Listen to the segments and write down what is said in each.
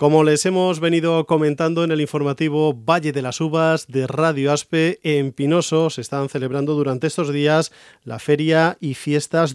Como les hemos venido comentando en el informativo Valle de las Uvas de Radio Aspe, en Pinoso se están celebrando durante estos días la Feria y Fiestas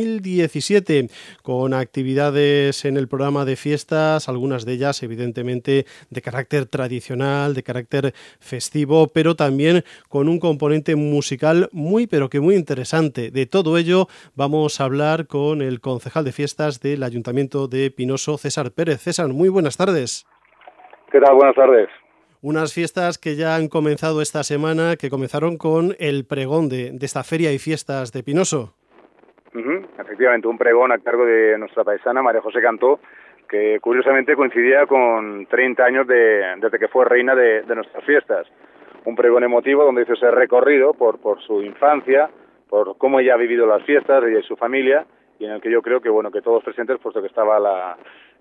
2017, con actividades en el programa de fiestas, algunas de ellas evidentemente de carácter tradicional, de carácter festivo, pero también con un componente musical muy pero que muy interesante. De todo ello vamos a hablar con el concejal de fiestas del Ayuntamiento de Pinoso, César Pérez. César, muy buenas tardes. ¿Qué tal? Buenas tardes. Unas fiestas que ya han comenzado esta semana, que comenzaron con el pregón de esta Feria y Fiestas de Pinoso. Efectivamente, un pregón a cargo de nuestra paisana María José Cantó, que curiosamente coincidía con 30 años desde que fue reina de nuestras fiestas. Un pregón emotivo donde hizo ese recorrido por su infancia, por cómo ella ha vivido las fiestas, ella y su familia, y en el que yo creo que que todos presentes, puesto que estaba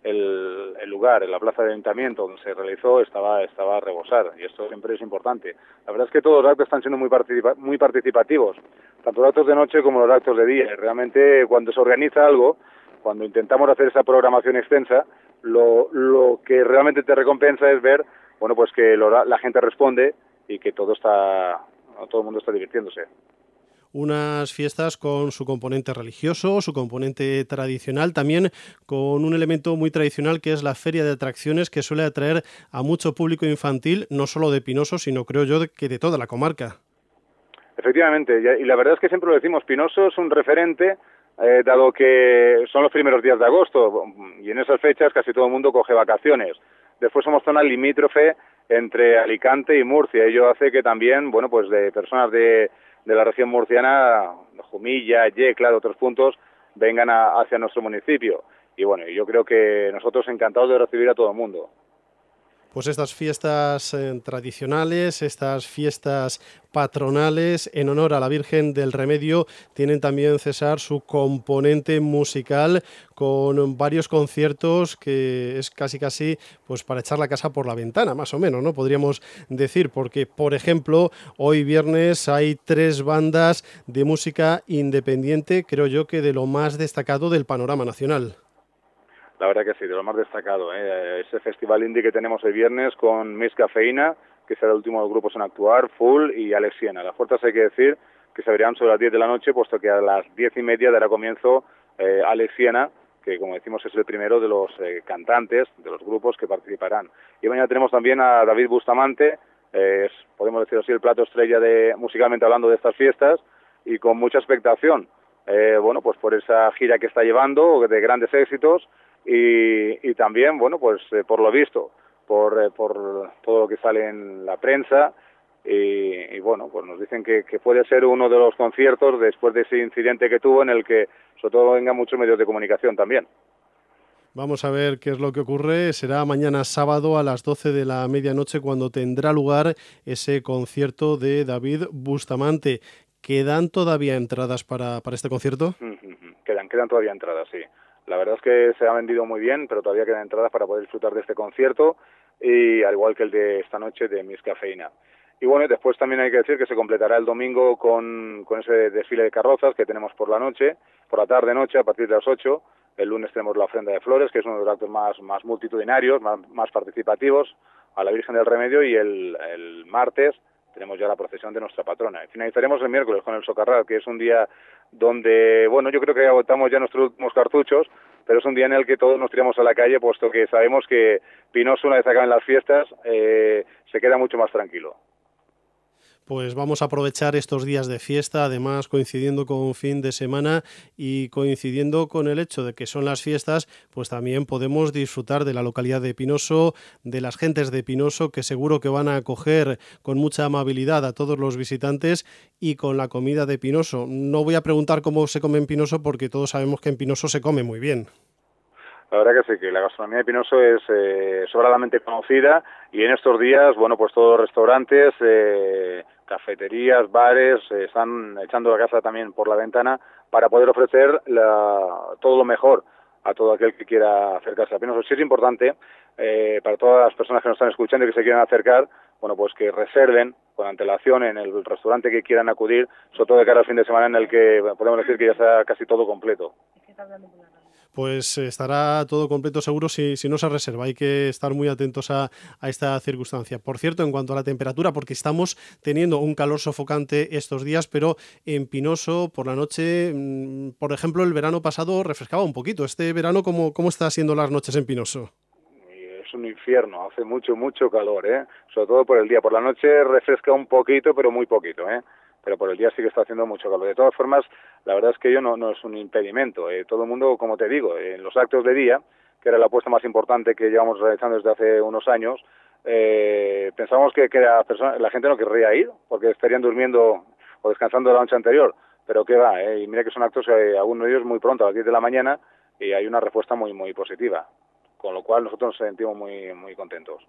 el lugar, en la plaza de ayuntamiento donde se realizó, estaba a rebosar, y esto siempre es importante. La verdad es que todos los actos están siendo muy participativos, tanto los actos de noche como los actos de día. Realmente, cuando se organiza algo, cuando intentamos hacer esa programación extensa, lo que realmente te recompensa es ver, pues que la gente responde y que todo el mundo está divirtiéndose. Unas fiestas con su componente religioso, su componente tradicional, también con un elemento muy tradicional que es la feria de atracciones, que suele atraer a mucho público infantil, no solo de Pinoso, sino creo yo que de toda la comarca. Efectivamente, y la verdad es que siempre lo decimos, Pinoso es un referente, dado que son los primeros días de agosto, y en esas fechas casi todo el mundo coge vacaciones. Después somos zona limítrofe entre Alicante y Murcia, y ello hace que también, de personas de la región murciana, Jumilla, Yecla, de otros puntos, vengan hacia nuestro municipio. Y yo creo que nosotros encantados de recibir a todo el mundo. Pues estas fiestas tradicionales, estas fiestas patronales en honor a la Virgen del Remedio tienen también, César, su componente musical con varios conciertos que es casi pues para echar la casa por la ventana, más o menos, ¿no? Podríamos decir, porque, por ejemplo, hoy viernes hay 3 bandas de música independiente, creo yo que de lo más destacado del panorama nacional. La verdad que sí, de lo más destacado, ese festival indie que tenemos el viernes con Miss Cafeína, que será el último de los grupos en actuar, Full y Alex Siena. Las puertas hay que decir que se abrirán sobre las 10 de la noche, puesto que a las 10:30 dará comienzo Alex Siena, que como decimos es el primero de los cantantes de los grupos que participarán. Y mañana tenemos también a David Bustamante, podemos decir así, el plato estrella musicalmente hablando de estas fiestas, y con mucha expectación, pues por esa gira que está llevando, de grandes éxitos, y también, por lo visto, por todo lo que sale en la prensa, y pues nos dicen que puede ser uno de los conciertos después de ese incidente que tuvo, en el que sobre todo vengan muchos medios de comunicación también. Vamos a ver qué es lo que ocurre. Será mañana sábado a las 12 de la medianoche cuando tendrá lugar ese concierto de David Bustamante. ¿Quedan todavía entradas para este concierto? Quedan todavía entradas, sí. La verdad es que se ha vendido muy bien, pero todavía quedan entradas para poder disfrutar de este concierto, y al igual que el de esta noche de Miss Cafeína. Y después también hay que decir que se completará el domingo con ese desfile de carrozas que tenemos por la tarde-noche, a partir de las 8. El lunes tenemos la ofrenda de flores, que es uno de los actos más multitudinarios, más participativos, a la Virgen del Remedio, y el martes tenemos ya la procesión de nuestra patrona. Y finalizaremos el miércoles con el Socarrat, que es un día donde, yo creo que agotamos ya nuestros últimos cartuchos, pero es un día en el que todos nos tiramos a la calle, puesto que sabemos que Pinoso, una vez acaben las fiestas, se queda mucho más tranquilo. Pues vamos a aprovechar estos días de fiesta, además coincidiendo con fin de semana y coincidiendo con el hecho de que son las fiestas, pues también podemos disfrutar de la localidad de Pinoso, de las gentes de Pinoso, que seguro que van a acoger con mucha amabilidad a todos los visitantes, y con la comida de Pinoso. No voy a preguntar cómo se come en Pinoso, porque todos sabemos que en Pinoso se come muy bien. La verdad que sí, que la gastronomía de Pinoso es sobradamente conocida, y en estos días, pues todos los restaurantes, cafeterías, bares, están echando la casa también por la ventana para poder ofrecer todo lo mejor a todo aquel que quiera acercarse a Pinoso. Sí es importante para todas las personas que nos están escuchando y que se quieran acercar, pues que reserven con antelación en el restaurante que quieran acudir, sobre todo de cara al fin de semana, en el que podemos decir que ya está casi todo completo. Pues estará todo completo seguro si no se reserva. Hay que estar muy atentos a esta circunstancia. Por cierto, en cuanto a la temperatura, porque estamos teniendo un calor sofocante estos días, pero en Pinoso por la noche, por ejemplo, el verano pasado refrescaba un poquito. Este verano, ¿cómo está siendo las noches en Pinoso? Es un infierno, hace mucho, mucho calor, sobre todo por el día. Por la noche refresca un poquito, pero muy poquito, pero por el día sí que está haciendo mucho calor. De todas formas, la verdad es que ello no es un impedimento. Todo el mundo, como te digo, en los actos de día, que era la apuesta más importante que llevamos realizando desde hace unos años, pensábamos que la gente no querría ir, porque estarían durmiendo o descansando la noche anterior, pero qué va, y mira que son actos, algunos de ellos muy pronto, a las 10 de la mañana, y hay una respuesta muy, muy positiva. Con lo cual nosotros nos sentimos muy, muy contentos.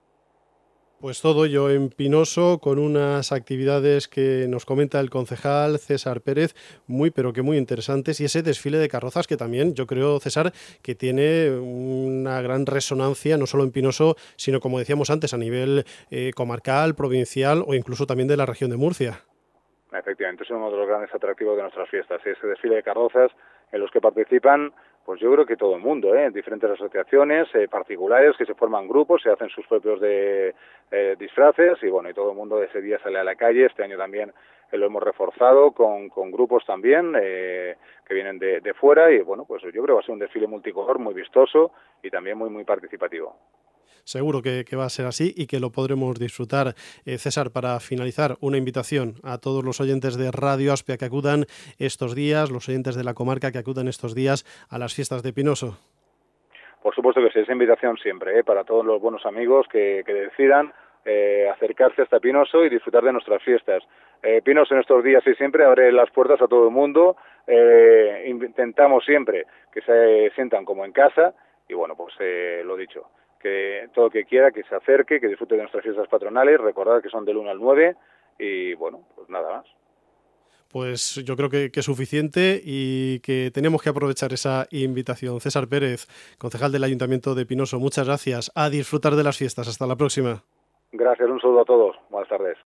Pues todo ello en Pinoso, con unas actividades que nos comenta el concejal César Pérez, muy pero que muy interesantes, y ese desfile de carrozas que también, yo creo, César, que tiene una gran resonancia, no solo en Pinoso, sino, como decíamos antes, a nivel comarcal, provincial o incluso también de la región de Murcia. Efectivamente, es uno de los grandes atractivos de nuestras fiestas, ese desfile de carrozas en los que participan, pues yo creo que todo el mundo, diferentes asociaciones, particulares, que se forman grupos, se hacen sus propios disfraces, y bueno, y todo el mundo ese día sale a la calle. Este año también lo hemos reforzado con grupos también que vienen de fuera, y bueno, pues yo creo que va a ser un desfile multicolor, muy vistoso y también muy, muy participativo. Seguro que va a ser así y que lo podremos disfrutar. César, para finalizar, una invitación a todos los oyentes de Radio Aspe a que acudan estos días, los oyentes de la comarca que acudan estos días a las fiestas de Pinoso. Por supuesto que sí, esa invitación siempre, para todos los buenos amigos que decidan acercarse hasta Pinoso y disfrutar de nuestras fiestas. Pinoso en estos días y siempre abre las puertas a todo el mundo. Intentamos siempre que se sientan como en casa, y bueno, pues lo dicho, que todo el que quiera que se acerque, que disfrute de nuestras fiestas patronales. Recordad que son del 1 al 9, y bueno, pues nada más. Pues yo creo que es suficiente y que tenemos que aprovechar esa invitación. César Pérez, concejal del Ayuntamiento de Pinoso, muchas gracias. A disfrutar de las fiestas. Hasta la próxima. Gracias, un saludo a todos. Buenas tardes.